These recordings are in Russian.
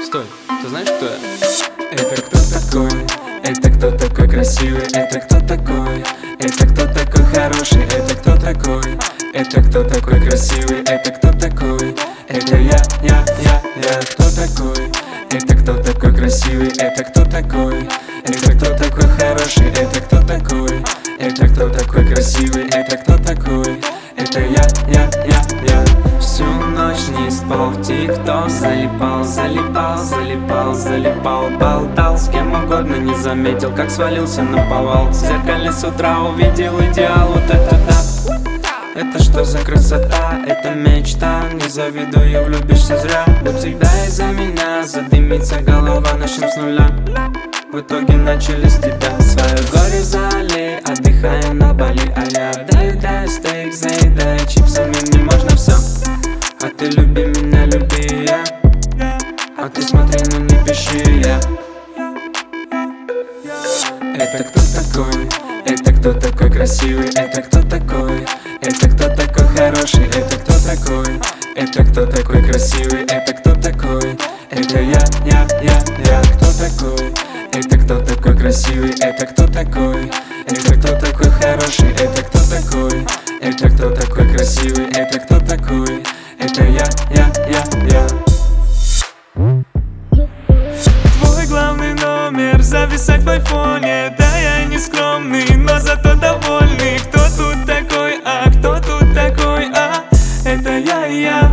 Стой, ты знаешь, кто я? Это кто такой? Это кто такой красивый? Это кто такой? Это кто такой хороший? Это кто такой? Это кто такой красивый? Это кто такой? Это я. Кто такой? Это кто такой красивый? Это кто такой? Это кто такой хороший? Это кто такой? Это кто такой красивый? Это кто такой? Это я. Всю ночь не спал, в ТикТок залипал, болтал с кем угодно, не заметил, как свалился на повал. В зеркале с утра увидел идеал, вот это да. Это что за красота, это мечта. Не завидую, влюбишься зря. Будь всегда из-за меня, задымится голова, начнем с нуля. В итоге начали с тебя. Свое горе залей, отдыхая на Бали. А я доедаю стейк, заедаю чипсами, мне можно все. А ты люби меня, люби я. А ты смотри, но не пиши я. Это кто такой? Это кто такой красивый? Это кто такой? Это кто такой хороший? Это кто такой? Это кто такой красивый? Это кто такой? Это я. Кто такой? Это кто такой красивый? Это кто такой? Это кто такой хороший? Это кто такой? Это кто такой красивый? Это кто такой? Это я. Твой главный номер зависать в айфоне. Да я не скромный, но зато довольный. Кто тут такой, а кто тут такой, а? Это я.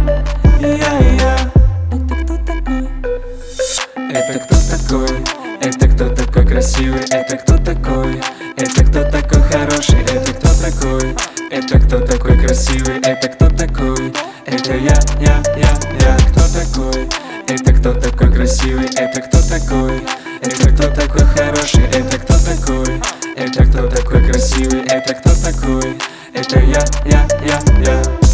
Это кто такой? Это кто такой? Это кто такой красивый? Это кто такой? Это кто такой хороший? Это кто такой? Это кто такой красивый? Это кто такой? Это я. Кто такой? Это кто такой красивый? Это кто такой? Это кто такой хороший? Это кто такой? Это кто такой красивый? Это кто такой? Это я.